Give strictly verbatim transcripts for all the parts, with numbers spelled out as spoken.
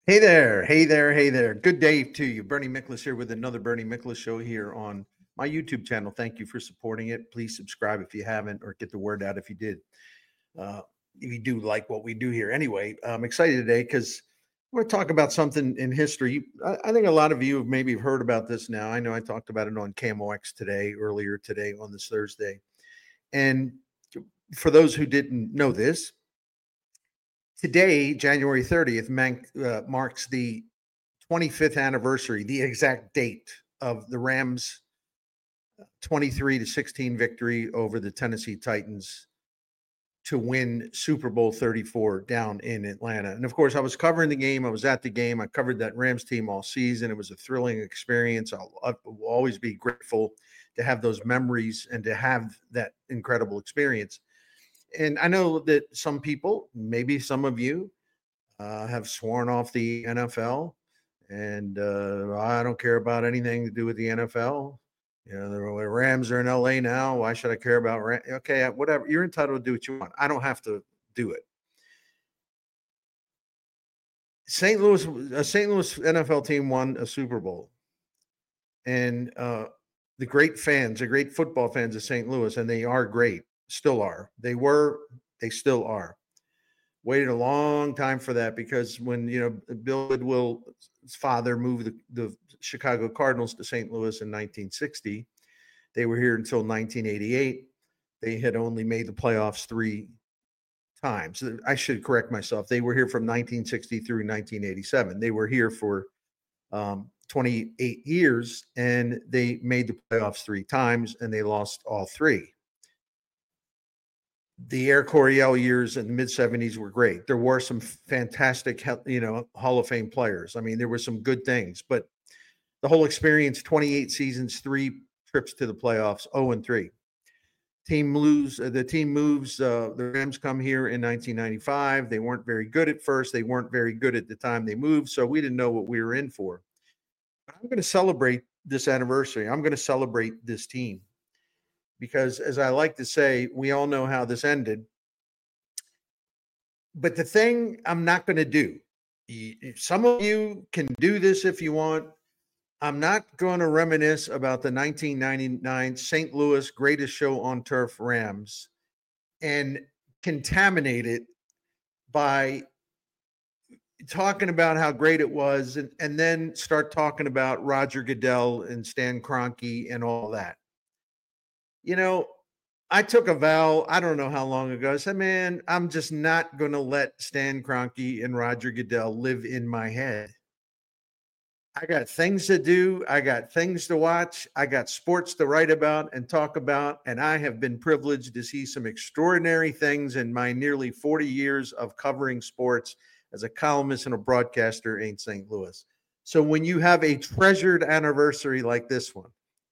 Hey there, hey there, hey there. Good day to you. Bernie Miklasz here with another Bernie Miklasz show here on my YouTube channel. Thank you for supporting it. Please subscribe if you haven't, or get the word out if you did. Uh, if you do like what we do here. Anyway, I'm excited today because we're going to talk about something in history. I, I think a lot of you have maybe heard about this now. I know I talked about it on K M O X today, earlier today on this Thursday. And for those who didn't know this, today, January thirtieth, man, uh, marks the twenty-fifth anniversary, the exact date of the Rams' twenty-three to sixteen victory over the Tennessee Titans to win Super Bowl thirty-four down in Atlanta. And of course, I was covering the game. I was at the game. I covered that Rams team all season. It was a thrilling experience. I'll, I'll always be grateful to have those memories and to have that incredible experience. And I know that some people, maybe some of you, uh, have sworn off the N F L, and uh, I don't care about anything to do with the N F L. You know, the Rams are in L A now. Why should I care about Ram? Okay, whatever. You're entitled to do what you want. I don't have to do it. Saint Louis, a Saint Louis N F L team won a Super Bowl, and uh, the great fans, the great football fans of Saint Louis, and they are great, still are. They were, they still are. Waited a long time for that because when you know Bill Goodwill's father moved the, the Chicago Cardinals to Saint Louis in nineteen sixty, they were here until nineteen eighty-eight. They had only made the playoffs three times. I should correct myself. They were here from nineteen sixty through nineteen eighty-seven. They were here for um, twenty-eight years, and they made the playoffs three times, and they lost all three. The Air Coryell years in the mid seventies were great. There were some fantastic, you know, Hall of Fame players. I mean, there were some good things, but the whole experience, twenty-eight seasons, three trips to the playoffs, oh and three. Team lose, uh, the team moves. Uh, the Rams come here in nineteen ninety-five. They weren't very good at first. They weren't very good at the time they moved, so we didn't know what we were in for. But I'm going to celebrate this anniversary. I'm going to celebrate this team because, as I like to say, we all know how this ended. But the thing I'm not going to do, some of you can do this if you want. I'm not going to reminisce about the nineteen ninety-nine Saint Louis Greatest Show on Turf Rams and contaminate it by talking about how great it was and, and then start talking about Roger Goodell and Stan Kroenke and all that. You know, I took a vow, I don't know how long ago. I said, man, I'm just not going to let Stan Kroenke and Roger Goodell live in my head. I got things to do. I got things to watch. I got sports to write about and talk about. And I have been privileged to see some extraordinary things in my nearly forty years of covering sports as a columnist and a broadcaster in Saint Louis. So when you have a treasured anniversary like this one,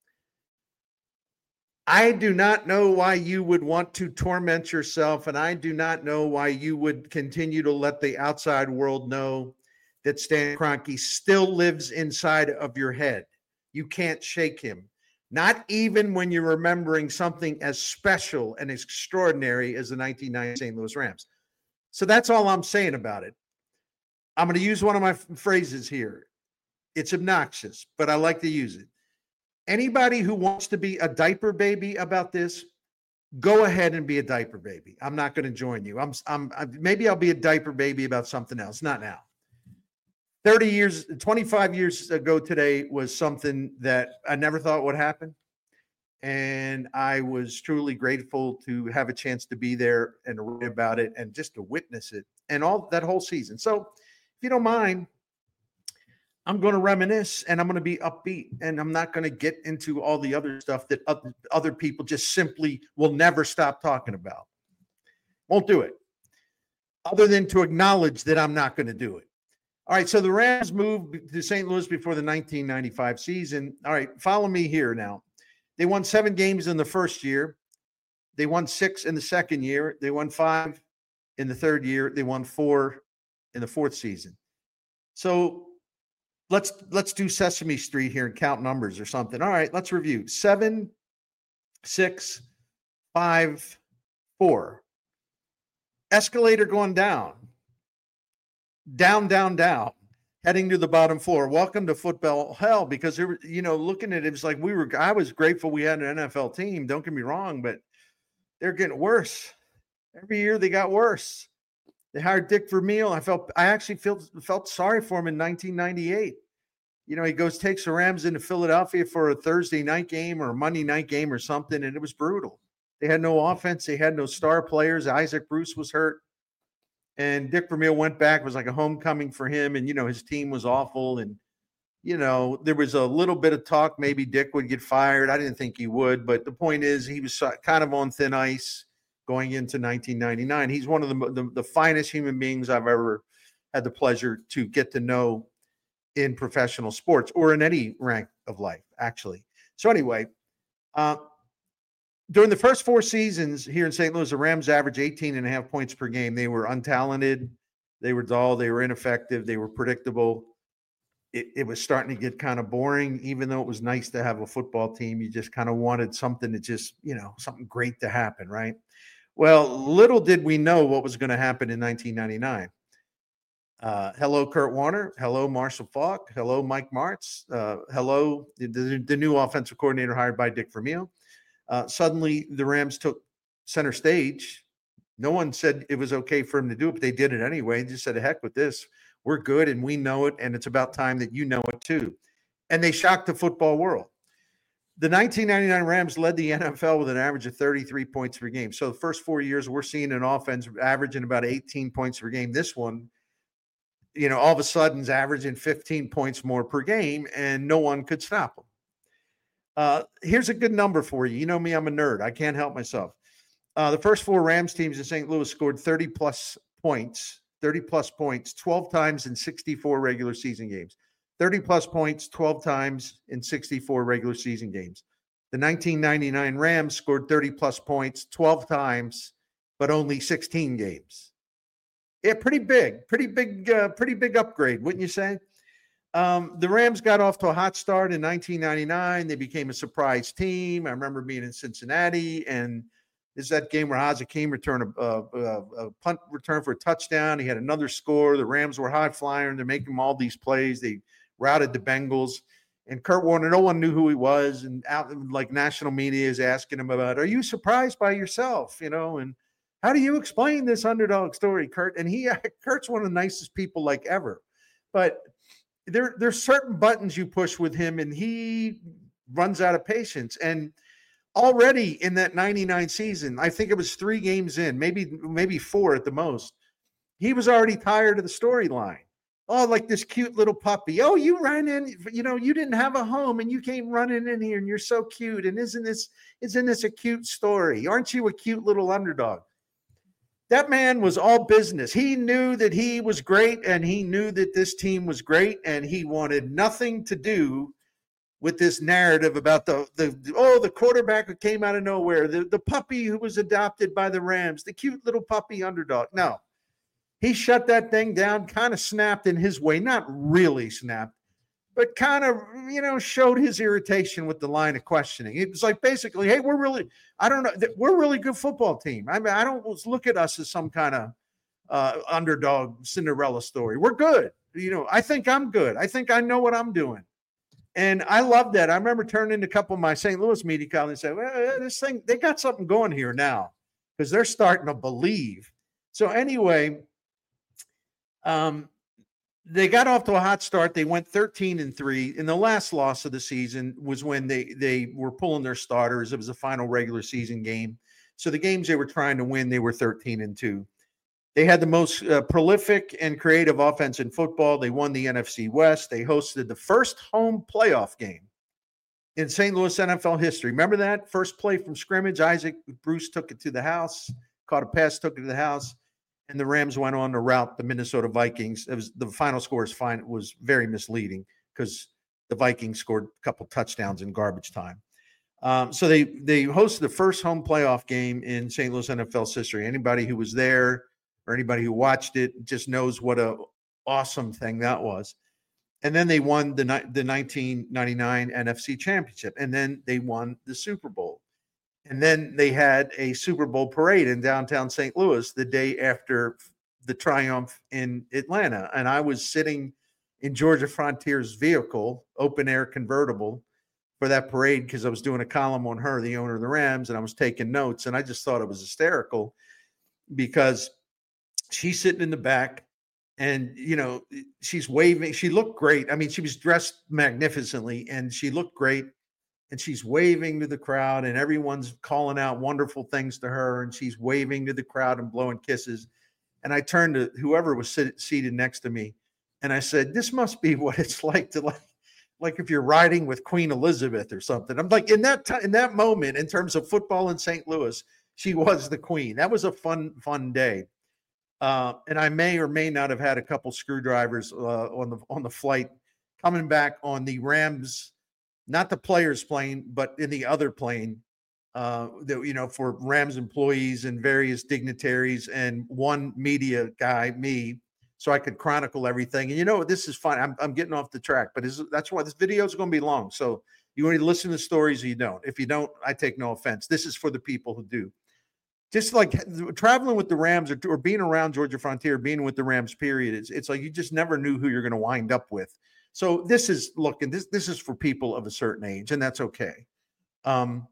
I do not know why you would want to torment yourself. And I do not know why you would continue to let the outside world know that Stan Kroenke still lives inside of your head. You can't shake him. Not even when you're remembering something as special and extraordinary as the nineteen ninety Saint Louis Rams. So that's all I'm saying about it. I'm going to use one of my phrases here. It's obnoxious, but I like to use it. Anybody who wants to be a diaper baby about this, go ahead and be a diaper baby. I'm not going to join you. I'm, I'm, I'm maybe I'll be a diaper baby about something else. Not now. thirty years, twenty-five years ago today was something that I never thought would happen. And I was truly grateful to have a chance to be there and read about it and just to witness it and all that whole season. So if you don't mind, I'm going to reminisce and I'm going to be upbeat and I'm not going to get into all the other stuff that other people just simply will never stop talking about. Won't do it. Other than to acknowledge that I'm not going to do it. All right, so the Rams moved to Saint Louis before the nineteen ninety-five season. All right, follow me here now. They won seven games in the first year. They won six in the second year. They won five in the third year. They won four in the fourth season. So let's let's do Sesame Street here and count numbers or something. All right, let's review. Seven, six, five, four. Escalator going down. Down, down, down. heading to the bottom floor. Welcome to football hell, because there were, you know, looking at it, it was like we were, I was grateful we had an N F L team. Don't get me wrong, but they're getting worse. Every year they got worse. They hired Dick Vermeil. I felt, I actually felt, felt sorry for him in nineteen ninety-eight. You know, he goes, takes the Rams into Philadelphia for a Thursday night game or a Monday night game or something, and it was brutal. They had no offense. They had no star players. Isaac Bruce was hurt. And Dick Vermeil went back. It was like a homecoming for him. And, you know, his team was awful. And, you know, there was a little bit of talk. Maybe Dick would get fired. I didn't think he would. But the point is, he was kind of on thin ice going into nineteen ninety-nine. He's one of the, the, the finest human beings I've ever had the pleasure to get to know in professional sports or in any rank of life, actually. So anyway, uh, during the first four seasons here in Saint Louis, the Rams averaged eighteen and a half points per game. They were untalented. They were dull. They were ineffective. They were predictable. It, it was starting to get kind of boring, even though it was nice to have a football team. You just kind of wanted something to just, you know, something great to happen, right? Well, little did we know what was going to happen in nineteen ninety-nine. Uh, hello, Kurt Warner. Hello, Marshall Faulk. Hello, Mike Martz. Uh, hello, the, the, the new offensive coordinator hired by Dick Vermeil. Uh, suddenly, the Rams took center stage. No one said it was okay for him to do it, but they did it anyway. They just said, heck with this. We're good, and we know it, and it's about time that you know it too. And they shocked the football world. The nineteen ninety-nine Rams led the N F L with an average of thirty-three points per game. So the first four years, we're seeing an offense averaging about eighteen points per game. This one, you know, all of a sudden is averaging fifteen points more per game, and no one could stop them. Uh, here's a good number for you. You know me, I'm a nerd. I can't help myself. Uh, the first four Rams teams in Saint Louis scored thirty plus points, thirty plus points, twelve times in sixty-four regular season games. thirty plus points, twelve times in sixty-four regular season games. The nineteen ninety-nine Rams scored thirty plus points, twelve times, but only sixteen games. Yeah, pretty big, pretty big, uh, pretty big upgrade, wouldn't you say? Um, the Rams got off to a hot start in nineteen ninety-nine. They became a surprise team. I remember being in Cincinnati, and this is that game where Hakeem returned a, a, a punt return for a touchdown. He had another score. The Rams were high flying. They're making all these plays. They routed the Bengals. And Kurt Warner, no one knew who he was. And out like national media is asking him about, are you surprised by yourself? You know, and how do you explain this underdog story, Kurt? And he, Kurt's one of the nicest people like ever. But there, there's certain buttons you push with him, and he runs out of patience. And already in that ninety-nine season, I think it was three games in, maybe maybe four at the most, he was already tired of the storyline. Oh, like this cute little puppy. Oh, you ran in, you know, you didn't have a home and you came running in here and you're so cute. And isn't this, isn't this a cute story? Aren't you a cute little underdog? That man was all business. He knew that he was great, and he knew that this team was great, and he wanted nothing to do with this narrative about the, the oh, the quarterback who came out of nowhere, the, the puppy who was adopted by the Rams, the cute little puppy underdog. No, he shut that thing down, kind of snapped in his way, not really snapped, but kind of, you know, showed his irritation with the line of questioning. It was like basically, hey, we're really, I don't know, we're a really good football team. I mean, I don't look at us as some kind of uh, underdog Cinderella story. We're good. You know, I think I'm good. I think I know what I'm doing. And I love that. I remember turning to a couple of my Saint Louis media colleagues and say, well, this thing, they got something going here now because they're starting to believe. So anyway, um, they got off to a hot start. They went thirteen and three. And the last loss of the season was when they, they were pulling their starters. It was a final regular season game. So the games they were trying to win, they were thirteen and two. They had the most uh, prolific and creative offense in football. They won the N F C West. They hosted the first home playoff game in Saint Louis N F L history. Remember that? First play from scrimmage, Isaac Bruce took it to the house, caught a pass, took it to the house, and the Rams went on to rout the Minnesota Vikings. It was, the final score is fine. It was very misleading because the Vikings scored a couple touchdowns in garbage time. Um, so they they hosted the first home playoff game in Saint Louis N F L's history. Anybody who was there or anybody who watched it just knows what a awesome thing that was. And then they won the, the nineteen ninety-nine N F C Championship, and then they won the Super Bowl. And then they had a Super Bowl parade in downtown Saint Louis the day after the triumph in Atlanta. And I was sitting in Georgia Frontier's vehicle, open air convertible, for that parade because I was doing a column on her, the owner of the Rams, and I was taking notes. And I just thought it was hysterical because she's sitting in the back and, you know, she's waving. She looked great. I mean, she was dressed magnificently and she looked great. And she's waving to the crowd and everyone's calling out wonderful things to her. And she's waving to the crowd and blowing kisses. And I turned to whoever was sit, seated next to me. And I said, this must be what it's like to like, like if you're riding with Queen Elizabeth or something. I'm like, in that time, in that moment, in terms of football in Saint Louis, she was the queen. That was a fun, fun day. Uh, and I may or may not have had a couple screwdrivers uh, on the on the flight coming back on the Rams, not the players' plane, but in the other plane, uh, that, you know, for Rams employees and various dignitaries and one media guy, me, so I could chronicle everything. And you know, this is fun. I'm, I'm getting off the track, but is, that's why this video is going to be long. So you want to listen to stories or you don't. If you don't, I take no offense. This is for the people who do. Just like traveling with the Rams or, or being around Georgia Frontier, being with the Rams, period. It's, it's like you just never knew who you're going to wind up with. So this is, look, and this, this is for people of a certain age, and that's okay. Um,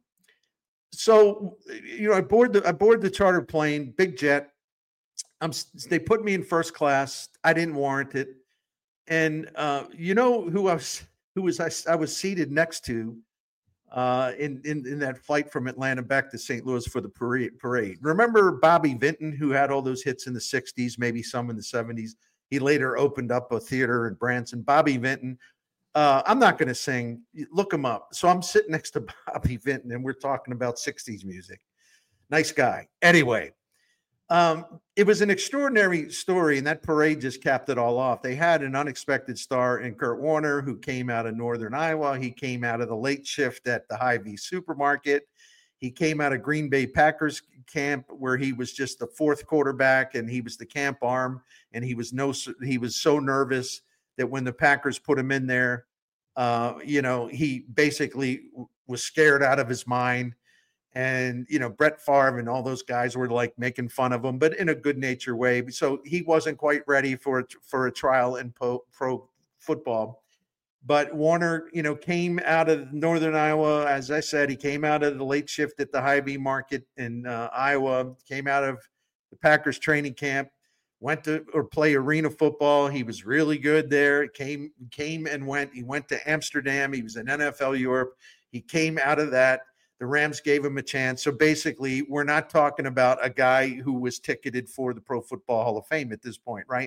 so, you know, I board the, I board the charter plane, big jet. I'm, they put me in first class. I didn't warrant it. And uh, you know who I was, who was I, I was seated next to uh, in, in, in that flight from Atlanta back to Saint Louis for the parade, parade. Remember Bobby Vinton, who had all those hits in the sixties, maybe some in the seventies. He later opened up a theater in Branson. Bobby Vinton. Uh, I'm not going to sing. Look him up. So I'm sitting next to Bobby Vinton, and we're talking about sixties music. Nice guy. Anyway, um, it was an extraordinary story, and that parade just capped it all off. They had an unexpected star in Kurt Warner, who came out of Northern Iowa. He came out of the late shift at the Hy-Vee supermarket. He came out of Green Bay Packers camp, where he was just the fourth quarterback, and he was the camp arm, and he was no, he was so nervous that when the Packers put him in there, uh, you know, he basically w- was scared out of his mind. And, you know, Brett Favre and all those guys were like making fun of him, but in a good natured way. So he wasn't quite ready for, for a trial in pro, pro football. But Warner, you know, came out of Northern Iowa. As I said, he came out of the late shift at the Hy-Vee market in uh, Iowa, came out of the Packers training camp, went to or play arena football. He was really good there. Came, came and went. He went to Amsterdam. He was in N F L Europe. He came out of that. The Rams gave him a chance. So basically, we're not talking about a guy who was ticketed for the Pro Football Hall of Fame at this point, right?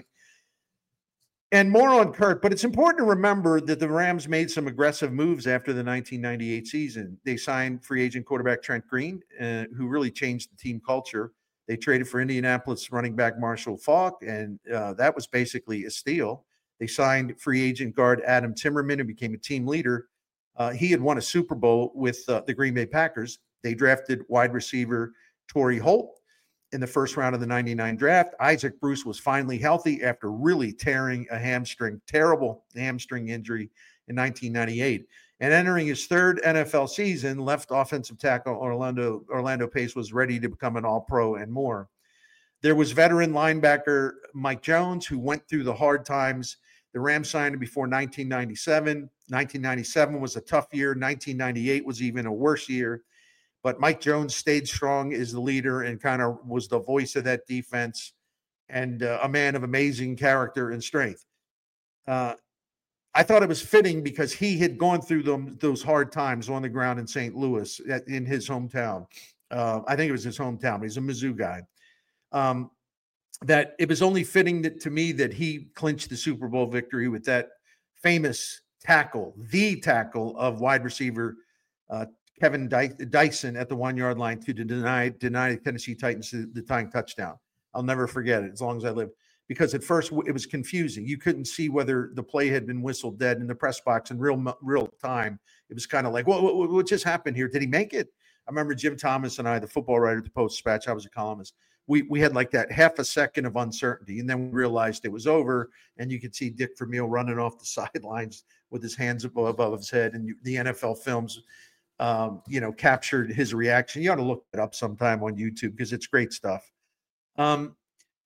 And more on Kurt, but it's important to remember that the Rams made some aggressive moves after the nineteen ninety-eight season. They signed free agent quarterback Trent Green, uh, who really changed the team culture. They traded for Indianapolis running back Marshall Faulk, and uh, that was basically a steal. They signed free agent guard Adam Timmerman, who became a team leader. Uh, he had won a Super Bowl with uh, the Green Bay Packers. They drafted wide receiver Torrey Holt in the first round of the ninety-nine draft. Isaac Bruce was finally healthy after really tearing a hamstring, terrible hamstring injury in nineteen ninety-eight. And entering his third N F L season, left offensive tackle Orlando, Orlando Pace was ready to become an all-pro and more. There was veteran linebacker Mike Jones, who went through the hard times. The Rams signed him before nineteen ninety-seven. nineteen ninety-seven was a tough year. nineteen ninety-eight was even a worse year. But Mike Jones stayed strong as the leader and kind of was the voice of that defense, and uh, a man of amazing character and strength. Uh, I thought it was fitting because he had gone through them, those hard times on the ground in Saint Louis at, in his hometown. Uh, I think it was his hometown. He's a Mizzou guy. Um, that it was only fitting that to me that he clinched the Super Bowl victory with that famous tackle, the tackle of wide receiver uh, Kevin Dyson at the one-yard line to deny deny the Tennessee Titans the tying touchdown. I'll never forget it as long as I live, because at first it was confusing. You couldn't see whether the play had been whistled dead in the press box in real real time. It was kind of like, what, what, what just happened here? Did he make it? I remember Jim Thomas and I, the football writer at the Post-Dispatch, I was a columnist. We we had like that half a second of uncertainty, and then we realized it was over, and you could see Dick Vermeil running off the sidelines with his hands above, above his head, and you, the N F L films um, you know, captured his reaction. You ought to look it up sometime on YouTube because it's great stuff. Um,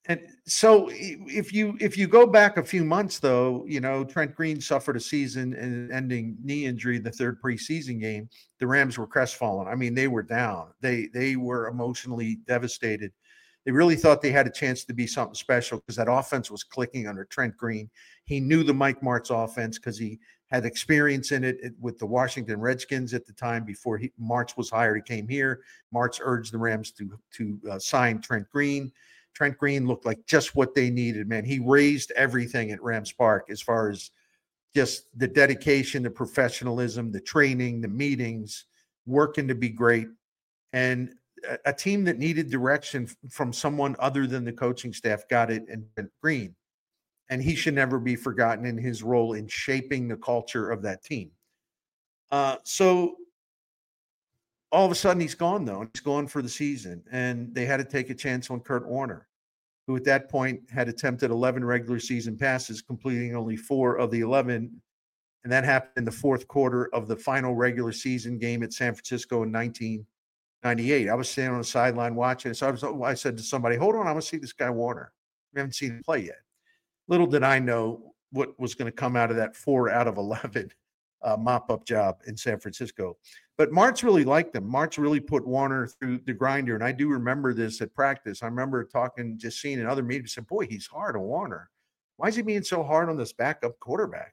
And so if you if you go back a few months, though, you know, Trent Green suffered a season and ending knee injury in the third preseason game. The Rams were crestfallen. I mean, they were down. They they were emotionally devastated. They really thought they had a chance to be something special because that offense was clicking under Trent Green. He knew the Mike Martz offense because he had experience in it with the Washington Redskins at the time before he, Martz was hired. He came here. Martz urged the Rams to, to uh, sign Trent Green. Trent Green looked like just what they needed, man. He raised everything at Rams Park as far as just the dedication, the professionalism, the training, the meetings, working to be great. And a, a team that needed direction from someone other than the coaching staff got it in Trent Green. And he should never be forgotten in his role in shaping the culture of that team. Uh, so all of a sudden he's gone, though. He's gone for the season. And they had to take a chance on Kurt Warner, who at that point had attempted eleven regular season passes, completing only four of the eleven. And that happened in the fourth quarter of the final regular season game at San Francisco in nineteen ninety-eight. I was standing on the sideline watching it. So I, was, I said to somebody, hold on, I want to see this guy Warner. We haven't seen him play yet. Little did I know what was going to come out of that four out of eleven uh, mop-up job in San Francisco. But Martz really liked him. Martz really put Warner through the grinder. And I do remember this at practice. I remember talking, just seeing in other meetings, said, boy, he's hard on Warner. Why is he being so hard on this backup quarterback?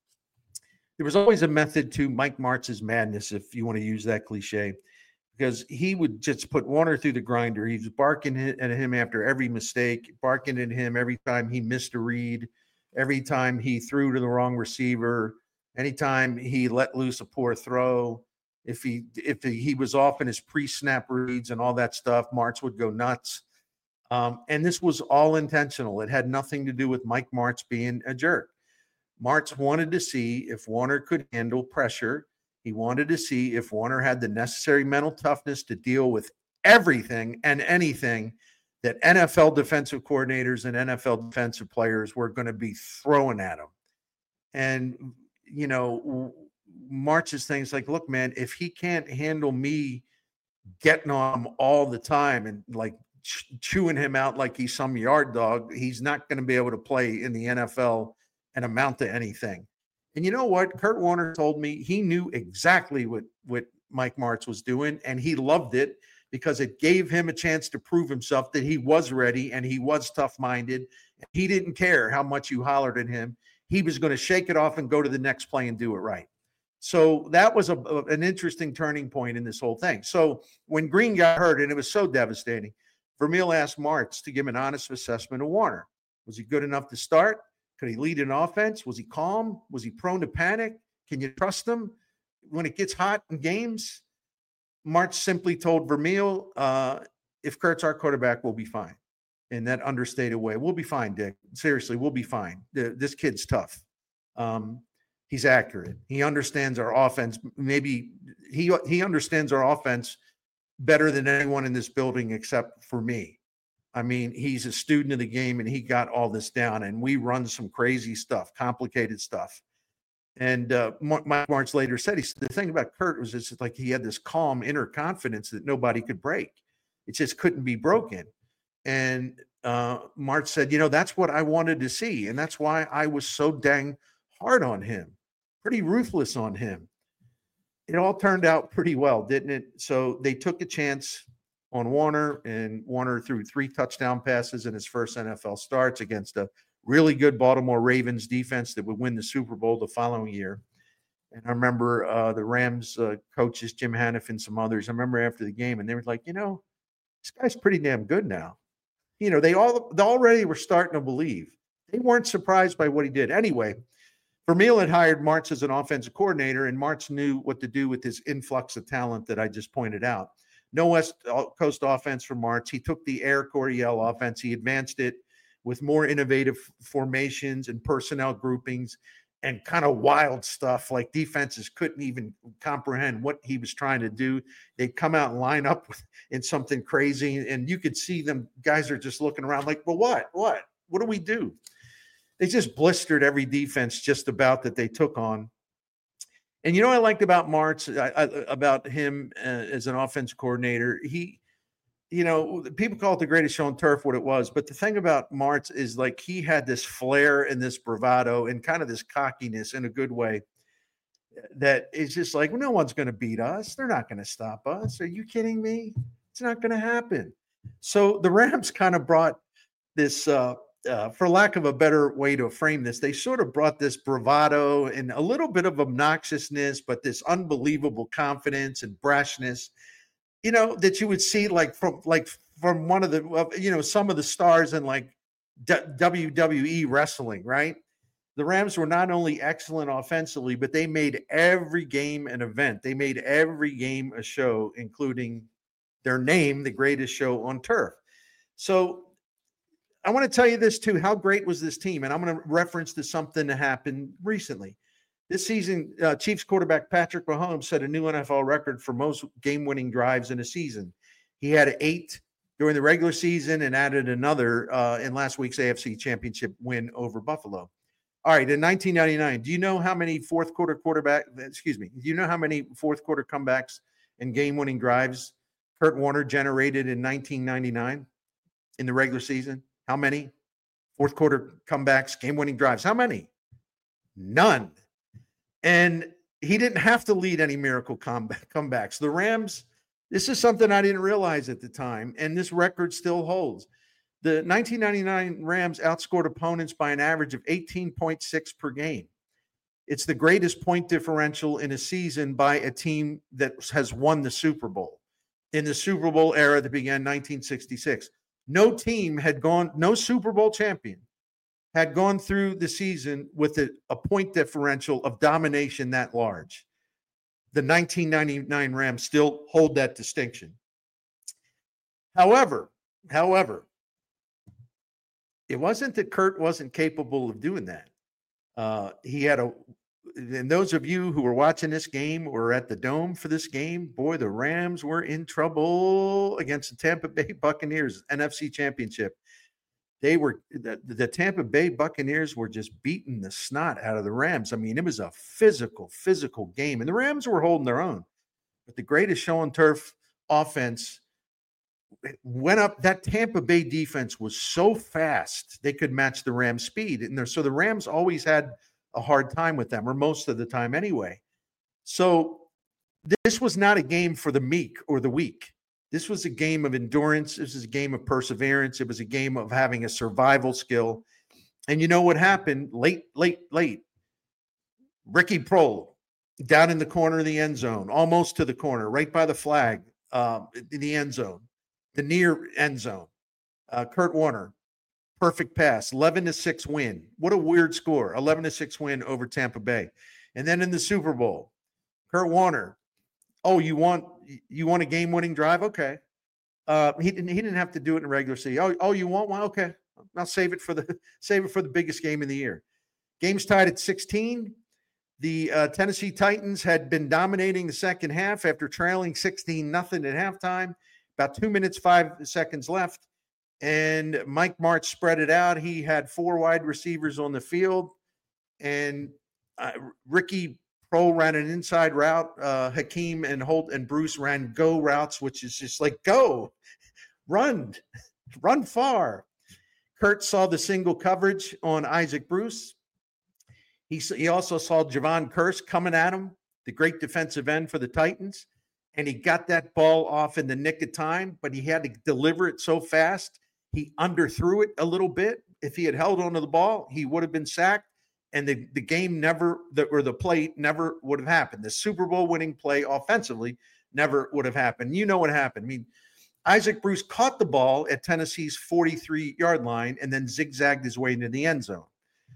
There was always a method to Mike Martz's madness, if you want to use that cliche, because he would just put Warner through the grinder. He was barking at him after every mistake, barking at him every time he missed a read, every time he threw to the wrong receiver, anytime he let loose a poor throw. If he if he was off in his pre-snap reads and all that stuff, Martz would go nuts. Um, and this was all intentional. It had nothing to do with Mike Martz being a jerk. Martz wanted to see if Warner could handle pressure. He wanted to see if Warner had the necessary mental toughness to deal with everything and anything that N F L defensive coordinators and N F L defensive players were going to be throwing at him. And, you know, Martz's thing is like, look, man, if he can't handle me getting on him all the time and like ch- chewing him out like he's some yard dog, he's not going to be able to play in the N F L and amount to anything. And you know what? Kurt Warner told me he knew exactly what, what Mike Martz was doing, and he loved it because it gave him a chance to prove himself that he was ready and he was tough-minded. He didn't care how much you hollered at him. He was going to shake it off and go to the next play and do it right. So that was a, a, an interesting turning point in this whole thing. So when Green got hurt, and it was so devastating, Vermeil asked Martz to give an honest assessment of Warner. Was he good enough to start? Could he lead an offense? Was he calm? Was he prone to panic? Can you trust him when it gets hot in games? Martz simply told Vermeil, uh, if Kurt's our quarterback, we'll be fine. In that understated way, we'll be fine, Dick. Seriously, we'll be fine. This kid's tough. Um, he's accurate. He understands our offense. Maybe he he understands our offense better than anyone in this building except for me. I mean, he's a student of the game, and he got all this down, and we run some crazy stuff, complicated stuff. And uh, Mike Martz later said, he said, the thing about Kurt was it's like he had this calm inner confidence that nobody could break. It just couldn't be broken. And uh, Martz said, you know, that's what I wanted to see, and that's why I was so dang hard on him, pretty ruthless on him. It all turned out pretty well, didn't it? So they took a chance on Warner, and Warner threw three touchdown passes in his first N F L starts against a really good Baltimore Ravens defense that would win the Super Bowl the following year. And I remember uh, the Rams uh, coaches, Jim Haniff and some others, I remember after the game, and they were like, you know, this guy's pretty damn good now. You know, they all they already were starting to believe. They weren't surprised by what he did. Anyway, Vermeil had hired Martz as an offensive coordinator, and Martz knew what to do with his influx of talent that I just pointed out. No West Coast offense for Martz. He took the Air Coryell offense. He advanced it with more innovative formations and personnel groupings and kind of wild stuff like defenses couldn't even comprehend what he was trying to do. They'd come out and line up with, in something crazy, and you could see them. Guys are just looking around like, well, what? What? What do we do? They just blistered every defense just about that they took on. And you know what I liked about Martz, I, I, about him uh, as an offense coordinator? He you know, people call it the greatest show on turf, what it was. But the thing about Martz is like he had this flair and this bravado and kind of this cockiness in a good way that is just like, well, no one's going to beat us. They're not going to stop us. Are you kidding me? It's not going to happen. So the Rams kind of brought this, uh, uh, for lack of a better way to frame this, they sort of brought this bravado and a little bit of obnoxiousness, but this unbelievable confidence and brashness, you know, that you would see like from like from one of the, uh, you know, some of the stars in like D- W W E wrestling, right? The Rams were not only excellent offensively, but they made every game an event. They made every game a show, including their name, the greatest show on turf. So I want to tell you this too. How great was this team? And I'm going to reference to something that happened recently. This season, uh, Chiefs quarterback Patrick Mahomes set a new N F L record for most game-winning drives in a season. He had eight during the regular season and added another uh, in last week's A F C Championship win over Buffalo. All right, in nineteen ninety-nine, do you know how many fourth quarter quarterback, excuse me, do you know how many fourth quarter comebacks and game-winning drives Kurt Warner generated in nineteen ninety-nine in the regular season? How many fourth quarter comebacks, game-winning drives? How many? None. And he didn't have to lead any miracle comeback, comebacks. The Rams, this is something I didn't realize at the time, and this record still holds. The nineteen ninety-nine Rams outscored opponents by an average of eighteen point six per game. It's the greatest point differential in a season by a team that has won the Super Bowl. In the Super Bowl era that began nineteen sixty-six, no team had gone, no Super Bowl champion had gone through the season with a, a point differential of domination that large. The nineteen ninety-nine Rams still hold that distinction. However, however, it wasn't that Kurt wasn't capable of doing that. Uh, he had a, and those of you who were watching this game or at the Dome for this game, boy, the Rams were in trouble against the Tampa Bay Buccaneers, N F C Championship. They were, the, the Tampa Bay Buccaneers were just beating the snot out of the Rams. I mean, it was a physical, physical game, and the Rams were holding their own. But the greatest show on turf offense went up. That Tampa Bay defense was so fast they could match the Rams' speed, and there, so the Rams always had a hard time with them, or most of the time anyway. So this was not a game for the meek or the weak. This was a game of endurance. This was a game of perseverance. It was a game of having a survival skill. And you know what happened? Late, late, late. Ricky Proehl down in the corner of the end zone, almost to the corner, right by the flag, um, in the end zone. The near end zone. Uh, Kurt Warner, perfect pass, eleven to six win. What a weird score, eleven to six win over Tampa Bay. And then in the Super Bowl, Kurt Warner, oh, you want you want a game-winning drive? Okay. Uh, he didn't he didn't have to do it in regular season. Oh, oh, you want one? Okay. I'll save it for the save it for the biggest game of the year. Game's tied at sixteen. The uh, Tennessee Titans had been dominating the second half after trailing sixteen nothing at halftime. About two minutes, five seconds left. And Mike Martz spread it out. He had four wide receivers on the field. And uh, Ricky Proehl ran an inside route. Uh, Hakeem and Holt and Bruce ran go routes, which is just like, go, run, run far. Kurt saw the single coverage on Isaac Bruce. He, he also saw Javon Kearse coming at him, the great defensive end for the Titans. And he got that ball off in the nick of time, but he had to deliver it so fast, he underthrew it a little bit. If he had held onto the ball, he would have been sacked, and the, the game never, the, or the play never would have happened. The Super Bowl winning play offensively never would have happened. You know what happened. I mean, Isaac Bruce caught the ball at Tennessee's forty-three-yard line and then zigzagged his way into the end zone.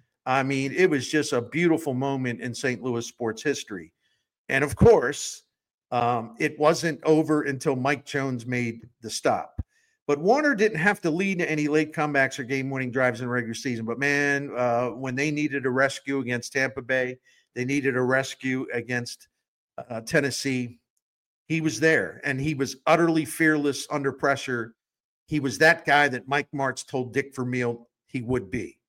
I mean, it was just a beautiful moment in Saint Louis sports history. And, of course, Um, it wasn't over until Mike Jones made the stop. But Warner didn't have to lead any late comebacks or game-winning drives in the regular season. But, man, uh, when they needed a rescue against Tampa Bay, they needed a rescue against uh, Tennessee, he was there. And he was utterly fearless under pressure. He was that guy that Mike Martz told Dick Vermeil he would be.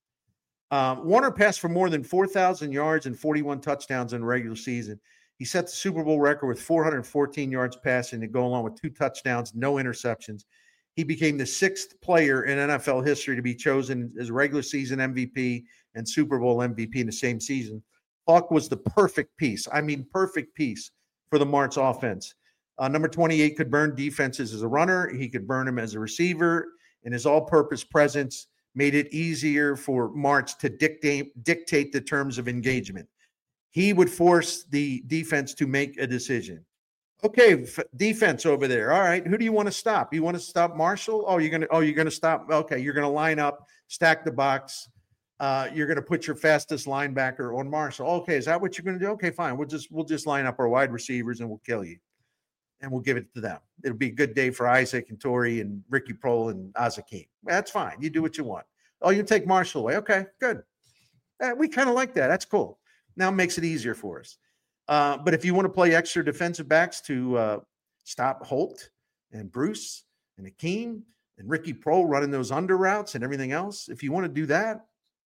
Um, Warner passed for more than four thousand yards and forty-one touchdowns in the regular season. He set the Super Bowl record with four hundred fourteen yards passing to go along with two touchdowns, no interceptions. He became the sixth player in N F L history to be chosen as regular season M V P and Super Bowl M V P in the same season. Falk was the perfect piece. I mean, perfect piece for the Marts offense. Uh, number twenty-eight could burn defenses as a runner. He could burn them as a receiver, and his all-purpose presence made it easier for Marts to dictate dictate the terms of engagement. He would force the defense to make a decision. Okay, f- defense over there. All right, who do you want to stop? You want to stop Marshall? Oh, you're gonna. Oh, you're gonna stop. Okay, you're gonna line up, stack the box. Uh, you're gonna put your fastest linebacker on Marshall. Okay, is that what you're gonna do? Okay, fine. We'll just we'll just line up our wide receivers and we'll kill you, and we'll give it to them. It'll be a good day for Isaac and Torrey and Ricky Prohl and Azakim. That's fine. You do what you want. Oh, you take Marshall away. Okay, good. Uh, we kind of like that. That's cool. Now it makes it easier for us. Uh, but if you want to play extra defensive backs to uh, stop Holt and Bruce and Akeem and Ricky Prohl running those under routes and everything else, if you want to do that,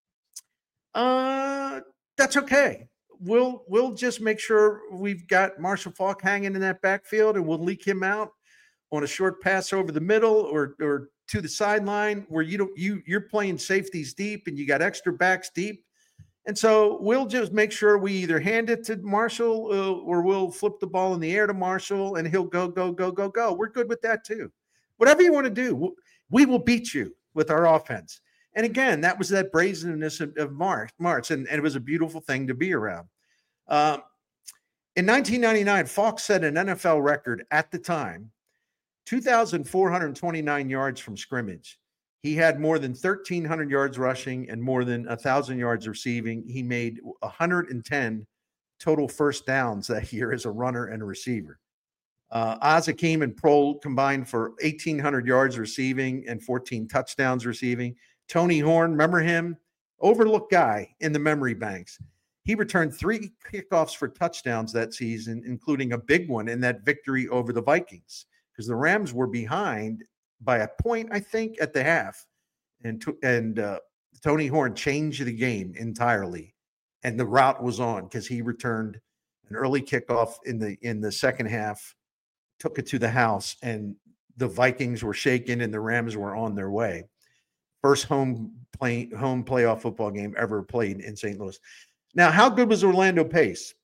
uh, that's okay. We'll we'll just make sure we've got Marshall Faulk hanging in that backfield, and we'll leak him out on a short pass over the middle or or to the sideline where you don't you you're playing safeties deep and you got extra backs deep. And so we'll just make sure we either hand it to Marshall uh, or we'll flip the ball in the air to Marshall and he'll go, go, go, go, go. We're good with that too. Whatever you want to do, we will beat you with our offense. And again, that was that brazenness of, of March, March and, and it was a beautiful thing to be around. Um, in nineteen ninety-nine, Fox set an N F L record at the time, two thousand four hundred twenty-nine yards from scrimmage. He had more than thirteen hundred yards rushing and more than one thousand yards receiving. He made one hundred ten total first downs that year as a runner and a receiver. Uh, Azakim and Prohl combined for eighteen hundred yards receiving and fourteen touchdowns receiving. Tony Horn, remember him? Overlooked guy in the memory banks. He returned three kickoffs for touchdowns that season, including a big one in that victory over the Vikings, because the Rams were behind by a point, I think, at the half. And, and uh, Tony Horn changed the game entirely. And the route was on because he returned an early kickoff in the in the second half, took it to the house, and the Vikings were shaken and the Rams were on their way. First home play, home playoff football game ever played in Saint Louis. Now, how good was Orlando Pace?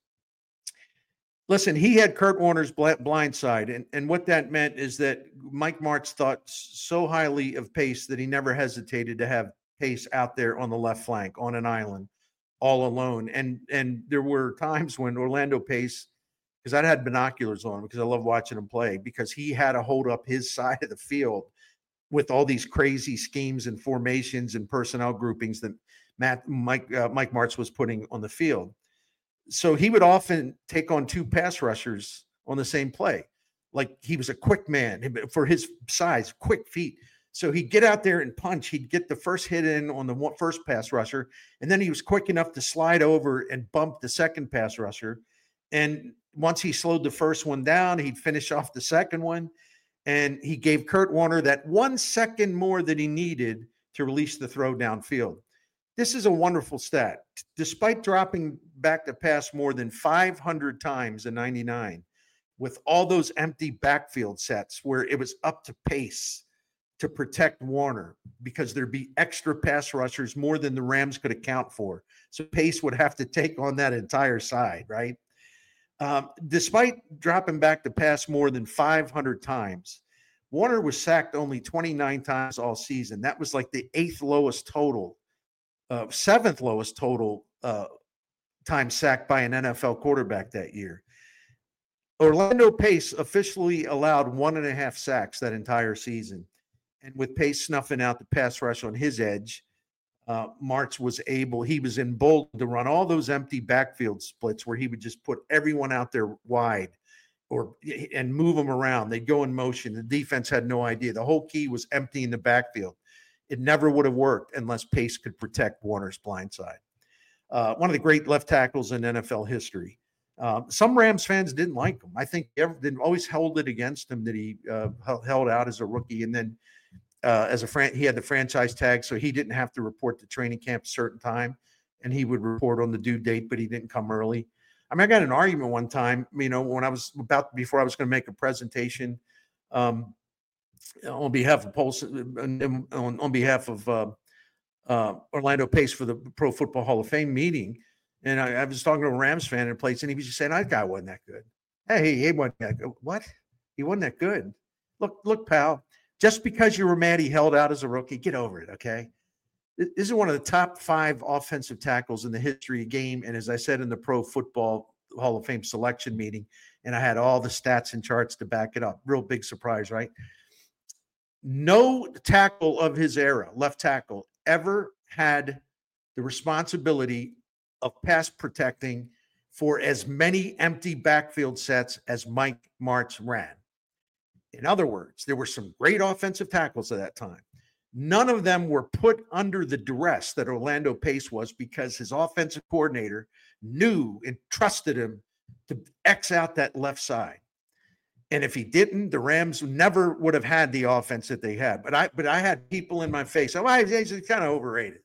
Listen, he had Kurt Warner's blind side, and, and what that meant is that Mike Martz thought so highly of Pace that he never hesitated to have Pace out there on the left flank on an island all alone. And and there were times when Orlando Pace, because I had binoculars on because I love watching him play, because he had to hold up his side of the field with all these crazy schemes and formations and personnel groupings that Matt Mike uh, Mike Martz was putting on the field. So he would often take on two pass rushers on the same play. Like he was a quick man for his size, quick feet. So he'd get out there and punch. He'd get the first hit in on the first pass rusher. And then he was quick enough to slide over and bump the second pass rusher. And once he slowed the first one down, he'd finish off the second one. And he gave Kurt Warner that one second more that he needed to release the throw downfield. This is a wonderful stat. Despite dropping back to pass more than five hundred times in ninety-nine, with all those empty backfield sets where it was up to Pace to protect Warner because there'd be extra pass rushers more than the Rams could account for. So Pace would have to take on that entire side, right? Um, despite dropping back to pass more than five hundred times, Warner was sacked only twenty-nine times all season. That was like the eighth lowest total. Uh, seventh lowest total uh, time sacked by an N F L quarterback that year. Orlando Pace officially allowed one and a half sacks that entire season. And with Pace snuffing out the pass rush on his edge, uh, Martz was able, he was emboldened to run all those empty backfield splits where he would just put everyone out there wide or and move them around. They'd go in motion. The defense had no idea. The whole key was emptying the backfield. It never would have worked unless Pace could protect Warner's blind side. Uh, one of the great left tackles in N F L history. Uh, some Rams fans didn't like him. I think they always held it against him that he uh, held out as a rookie. And then uh, as a fran- he had the franchise tag, so he didn't have to report to training camp a certain time. And he would report on the due date, but he didn't come early. I mean, I got an argument one time, you know, when I was about, before I was going to make a presentation, um, on behalf of Pulse, on, on behalf of uh, uh, Orlando Pace for the Pro Football Hall of Fame meeting. And I, I was talking to a Rams fan in a place, and he was just saying, that guy wasn't that good. Hey, he wasn't that good. What? He wasn't that good. Look, look, pal, just because you were mad he held out as a rookie, get over it, okay? This is one of the top five offensive tackles in the history of game. And as I said in the Pro Football Hall of Fame selection meeting, and I had all the stats and charts to back it up. Real big surprise, right? No tackle of his era, left tackle, ever had the responsibility of pass protecting for as many empty backfield sets as Mike Martz ran. In other words, there were some great offensive tackles at that time. None of them were put under the duress that Orlando Pace was because his offensive coordinator knew and trusted him to X out that left side. And if he didn't, the Rams never would have had the offense that they had. But I but I had people in my face. Oh, he's kind of overrated.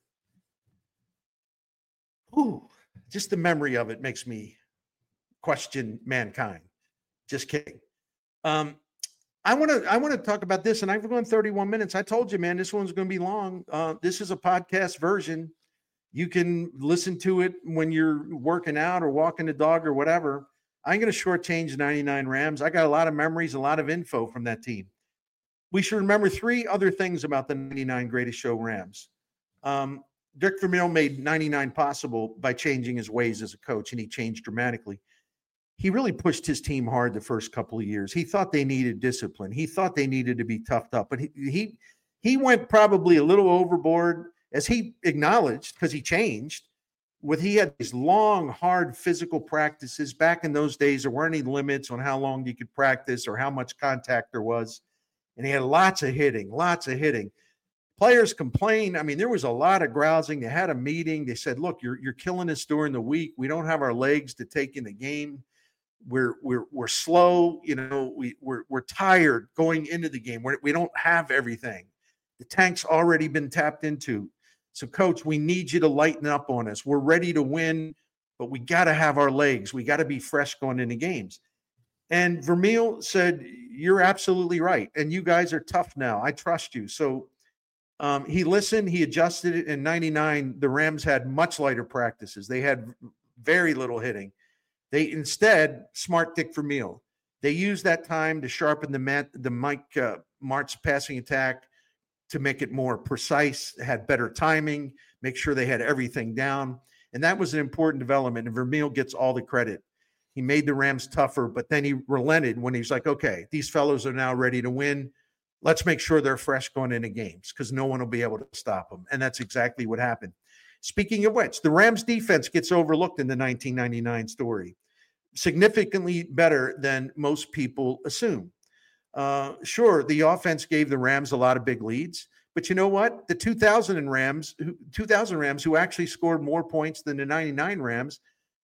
Ooh, just the memory of it makes me question mankind. Just kidding. Um, I want to I want to talk about this, and I've gone thirty-one minutes. I told you, man, this one's going to be long. Uh, this is a podcast version. You can listen to it when you're working out or walking the dog or whatever. I'm going to shortchange ninety-nine Rams. I got a lot of memories, a lot of info from that team. We should remember three other things about the ninety-nine Greatest Show Rams. Um, Dick Vermeil made ninety-nine possible by changing his ways as a coach, and he changed dramatically. He really pushed his team hard the first couple of years. He thought they needed discipline. He thought they needed to be toughed up, but he he, he went probably a little overboard, as he acknowledged, because he changed. With he had these long, hard physical practices. Back in those days, there weren't any limits on how long you could practice or how much contact there was. And he had lots of hitting, lots of hitting. Players complained. I mean, there was a lot of grousing. They had a meeting. They said, look, you're you're killing us during the week. We don't have our legs to take in the game. We're we're we're slow. You know, we we're we're tired going into the game. We're, we don't have everything. The tank's already been tapped into. So, Coach, we need you to lighten up on us. We're ready to win, but we got to have our legs. We got to be fresh going into games. And Vermeil said, you're absolutely right. And you guys are tough now. I trust you. So um, he listened. He adjusted it. In ninety-nine, the Rams had much lighter practices. They had very little hitting. They instead, smart Dick Vermeil, they used that time to sharpen the, Matt, the Mike uh, Martz passing attack, to make it more precise, had better timing, make sure they had everything down. And that was an important development. And Vermeil gets all the credit. He made the Rams tougher, but then he relented when he's like, okay, these fellows are now ready to win. Let's make sure they're fresh going into games because no one will be able to stop them. And that's exactly what happened. Speaking of which, the Rams defense gets overlooked in the nineteen ninety-nine story. Significantly better than most people assume. Uh, sure, the offense gave the Rams a lot of big leads, but you know what? The two thousand Rams, two thousand Rams, who actually scored more points than the ninety-nine Rams,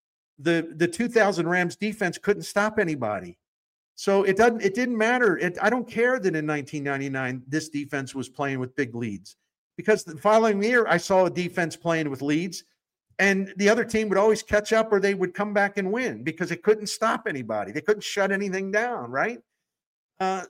the the two thousand Rams defense couldn't stop anybody. So it doesn't. It didn't matter. It, I don't care that in nineteen ninety-nine this defense was playing with big leads, because the following year I saw a defense playing with leads, and the other team would always catch up or they would come back and win because it couldn't stop anybody. They couldn't shut anything down, right? Uh,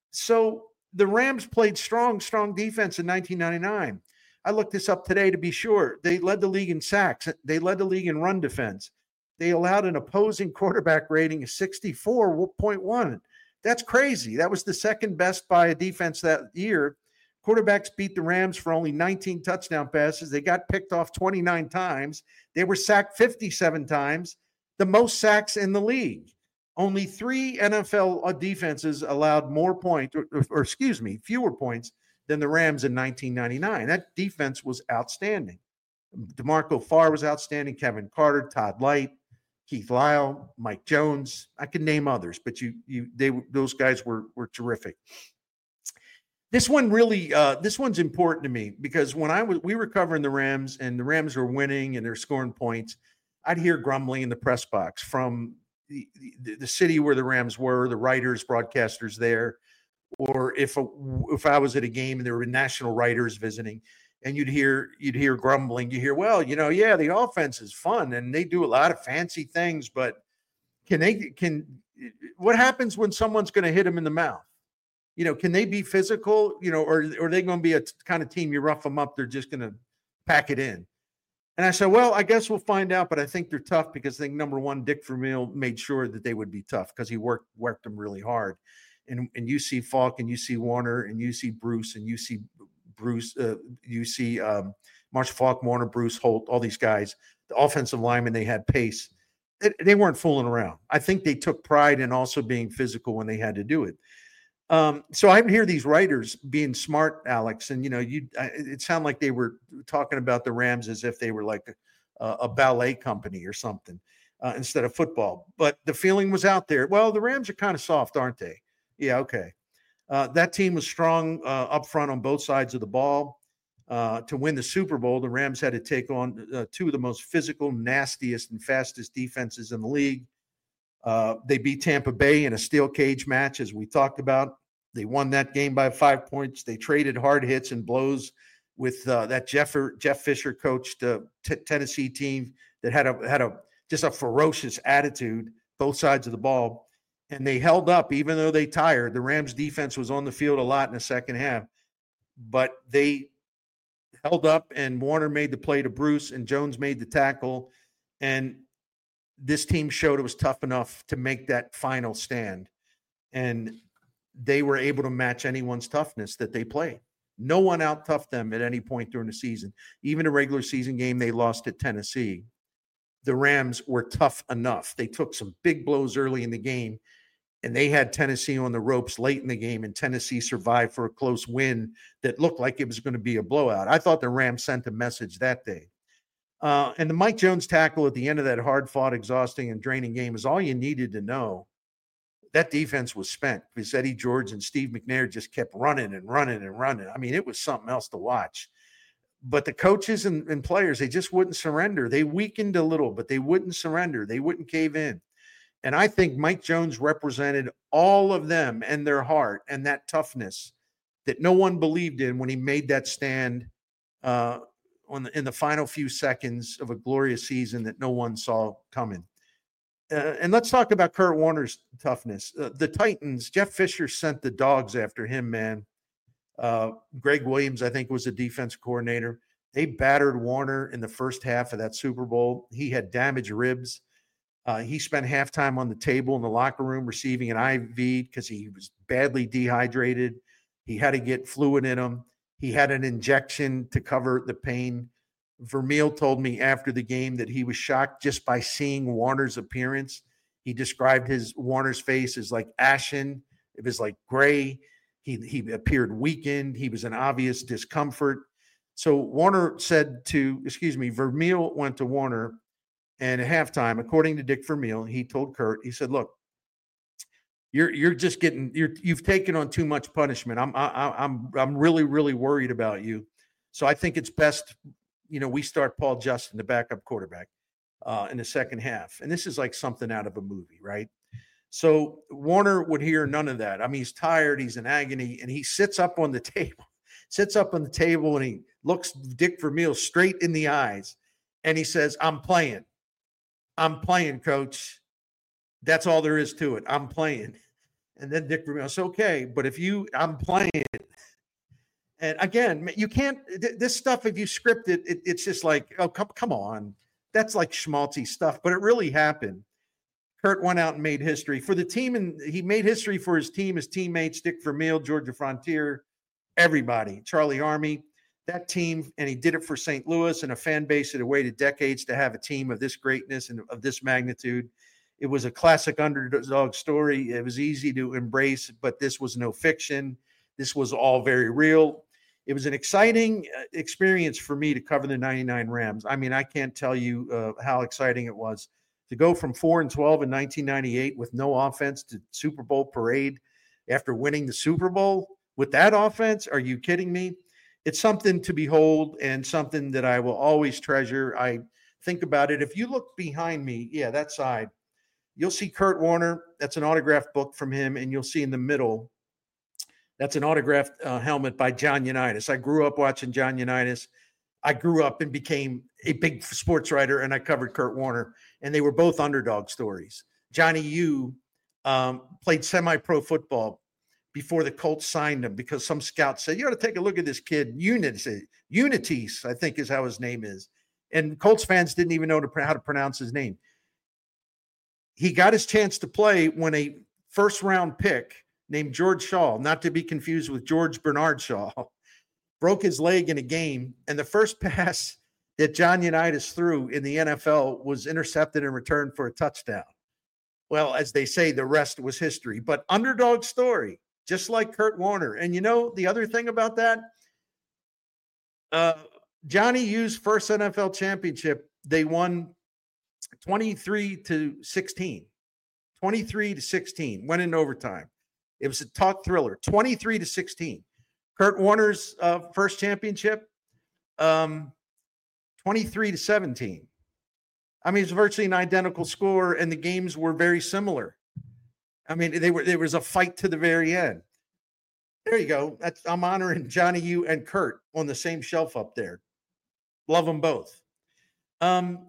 so the Rams played strong, strong defense in nineteen ninety-nine. I looked this up today to be sure. They led the league in sacks. They led the league in run defense. They allowed an opposing quarterback rating of sixty-four point one. That's crazy. That was the second best by a defense that year. Quarterbacks beat the Rams for only nineteen touchdown passes. They got picked off twenty-nine times. They were sacked fifty-seven times, the most sacks in the league. Only three N F L defenses allowed more points, or, or excuse me, fewer points than the Rams in nineteen ninety-nine. That defense was outstanding. DeMarco Farr was outstanding. Kevin Carter, Todd Light, Keith Lyle, Mike Jones. I can name others, but you, you, they, those guys were were terrific. This one really, uh, this one's important to me because when I was, we were covering the Rams and the Rams were winning and they're scoring points, I'd hear grumbling in the press box from The, the, the city where the Rams were, the writers, broadcasters there, or if a, if I was at a game and there were national writers visiting, and you'd hear you'd hear grumbling. You hear, well, you know, yeah, the offense is fun and they do a lot of fancy things, but can they can what happens when someone's going to hit them in the mouth? You know, can they be physical? You know, or, or are they going to be a t- kind of team you rough them up, they're just going to pack it in? And I said, well, I guess we'll find out, but I think they're tough because I think number one, Dick Vermeil made sure that they would be tough because he worked worked them really hard. And and you see Falk and you see Warner and you see Bruce and you see Bruce, uh, you see um, Marshall Falk, Warner, Bruce, Holt, all these guys, the offensive linemen, they had pace. They, they weren't fooling around. I think they took pride in also being physical when they had to do it. Um, so I hear these writers being smart, Alex, and you know, you it sounded like they were talking about the Rams as if they were like a, a ballet company or something uh, instead of football. But the feeling was out there. Well, the Rams are kind of soft, aren't they? Yeah, okay. Uh, that team was strong uh, up front on both sides of the ball. Uh, to win the Super Bowl, the Rams had to take on uh, two of the most physical, nastiest, and fastest defenses in the league. Uh, they beat Tampa Bay in a steel cage match, as we talked about. They won that game by five points. They traded hard hits and blows with uh, that Jeff, Jeff Fisher coached uh, t- Tennessee team that had a had a just a ferocious attitude, both sides of the ball, and they held up even though they tired. The Rams defense was on the field a lot in the second half, but they held up, and Warner made the play to Bruce, and Jones made the tackle, and this team showed it was tough enough to make that final stand, and they were able to match anyone's toughness that they played. No one out-toughed them at any point during the season. Even a regular season game they lost at Tennessee, the Rams were tough enough. They took some big blows early in the game, and they had Tennessee on the ropes late in the game, and Tennessee survived for a close win that looked like it was going to be a blowout. I thought the Rams sent a message that day. Uh, and the Mike Jones tackle at the end of that hard-fought, exhausting, and draining game is all you needed to know. That defense was spent because Eddie George and Steve McNair just kept running and running and running. I mean, it was something else to watch. But the coaches and, and players, they just wouldn't surrender. They weakened a little, but they wouldn't surrender. They wouldn't cave in. And I think Mike Jones represented all of them and their heart and that toughness that no one believed in when he made that stand uh, on the, in the final few seconds of a glorious season that no one saw coming. Uh, and let's talk about Kurt Warner's toughness. Uh, the Titans, Jeff Fisher sent the dogs after him, man. Uh, Greg Williams, I think, was the defense coordinator. They battered Warner in the first half of that Super Bowl. He had damaged ribs. Uh, he spent halftime on the table in the locker room receiving an I V because he was badly dehydrated. He had to get fluid in him. He had an injection to cover the pain. Vermeil told me after the game that he was shocked just by seeing Warner's appearance. He described his Warner's face as like ashen. It was like gray. He, he appeared weakened. He was in obvious discomfort. So Warner said to, excuse me, Vermeil went to Warner, and at halftime, according to Dick Vermeil, he told Kurt, he said, look, you're you're just getting, you're, you've taken on too much punishment. I'm I, I'm I'm really, really worried about you. So I think it's best, you know, we start Paul Justin, the backup quarterback, uh, in the second half. And this is like something out of a movie, right? So Warner would hear none of that. I mean, he's tired, he's in agony, and he sits up on the table, sits up on the table, and he looks Dick Vermeil straight in the eyes, and he says, I'm playing. I'm playing, coach. That's all there is to it. I'm playing. And then Dick Vermeil says, okay, but if you, I'm playing. And again, you can't, this stuff, if you script it, it it's just like, oh, come, come on. That's like schmaltzy stuff, but it really happened. Kurt went out and made history for the team, and he made history for his team, his teammates, Dick Vermeil, Georgia Frontier, everybody, Charlie Army, that team, and he did it for Saint Louis and a fan base that had waited decades to have a team of this greatness and of this magnitude. It was a classic underdog story. It was easy to embrace, but this was no fiction. This was all very real. It was an exciting experience for me to cover the ninety-nine Rams. I mean, I can't tell you uh, how exciting it was to go from four and twelve in nineteen ninety-eight with no offense to Super Bowl parade after winning the Super Bowl with that offense. Are you kidding me? It's something to behold and something that I will always treasure. I think about it. If you look behind me, yeah, that side, you'll see Kurt Warner. That's an autographed book from him. And you'll see in the middle, that's an autographed uh, helmet by John Unitas. I grew up watching John Unitas. I grew up and became a big sports writer, and I covered Kurt Warner. And they were both underdog stories. Johnny U um, played semi-pro football, before the Colts signed him because some scout said, you ought to take a look at this kid, Unitis, Unitis, I think is how his name is. And Colts fans didn't even know to, how to pronounce his name. He got his chance to play when a first round pick named George Shaw, not to be confused with George Bernard Shaw, broke his leg in a game. And the first pass that John Unitas threw in the N F L was intercepted in return for a touchdown. Well, as they say, the rest was history. But underdog story, just like Kurt Warner. And you know, the other thing about that, uh, Johnny U's first N F L championship, they won twenty-three to sixteen. twenty-three to sixteen, went in overtime. It was a talk thriller, twenty-three to sixteen. Kurt Warner's uh, first championship, um, twenty-three to seventeen. I mean, it's virtually an identical score, and the games were very similar. I mean, they were there was a fight to the very end. There you go. That's, I'm honoring Johnny U and Kurt on the same shelf up there. Love them both. Um,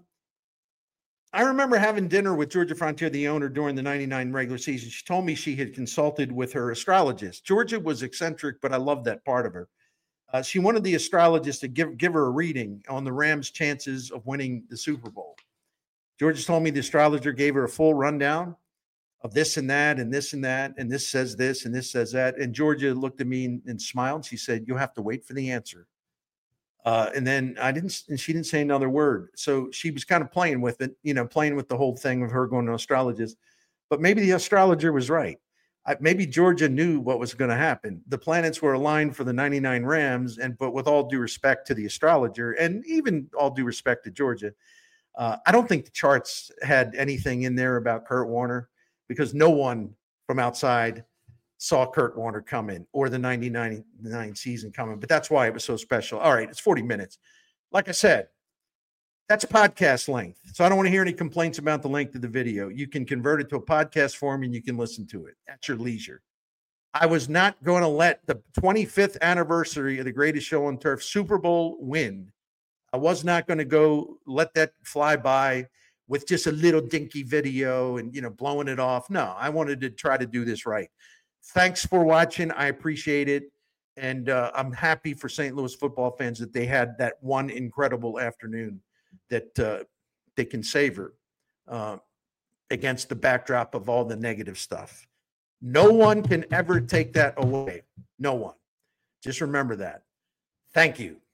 I remember having dinner with Georgia Frontier, the owner, during the ninety-nine regular season. She told me she had consulted with her astrologist. Georgia was eccentric, but I loved that part of her. Uh, she wanted the astrologist to give, give her a reading on the Rams' chances of winning the Super Bowl. Georgia told me the astrologer gave her a full rundown of this and that and this and that, and this says this and this says that. And Georgia looked at me and, and smiled. She said, "You'll have to wait for the answer." Uh, and then I didn't, and she didn't say another word. So she was kind of playing with it, you know, playing with the whole thing of her going to an astrologist. But maybe the astrologer was right. I, maybe Georgia knew what was going to happen. The planets were aligned for the ninety-nine Rams, and but with all due respect to the astrologer, and even all due respect to Georgia, uh, I don't think the charts had anything in there about Kurt Warner, because no one from outside saw Kurt Warner coming or the ninety-nine season coming. But that's why it was so special. All right, it's forty minutes. Like I said, that's podcast length. So I don't want to hear any complaints about the length of the video. You can convert it to a podcast form and you can listen to it at your leisure. I was not going to let the twenty-fifth anniversary of the greatest show on turf, Super Bowl, win. I was not going to go let that fly by with just a little dinky video and, you know, blowing it off. No, I wanted to try to do this right. Thanks for watching. I appreciate it. And uh, I'm happy for Saint Louis football fans that they had that one incredible afternoon that uh, they can savor uh, against the backdrop of all the negative stuff. No one can ever take that away. No one. Just remember that. Thank you.